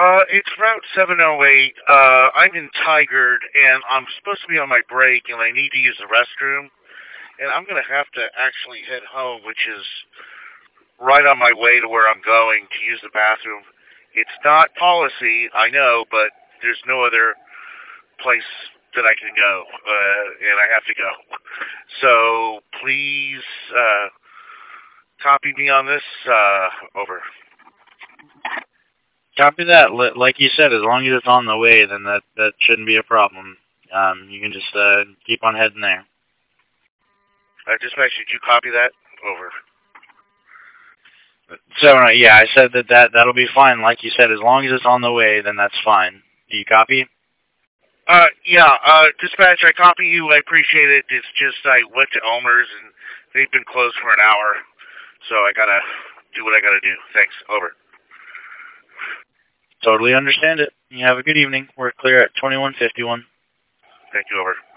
It's Route 708. I'm in Tigard, and I'm supposed to be on my break, and I need to use the restroom. And I'm going to have to actually head home, which is right on my way to where I'm going to use the bathroom. It's not policy, I know, but there's no other place that I can go, and I have to go. So please copy me on this. Over. Copy that. Like you said, as long as it's on the way, then that shouldn't be a problem. You can just keep on heading there. Dispatch, did you copy that? Over. So yeah, I said that'll be fine. Like you said, as long as it's on the way, then that's fine. Do you copy? Yeah, dispatch, I copy you. I appreciate it. It's just I went to Elmer's and they've been closed for an hour, so I gotta do what I gotta do. Thanks. Over. Totally understand it. You have a good evening. We're clear at 2151. Thank you. Over.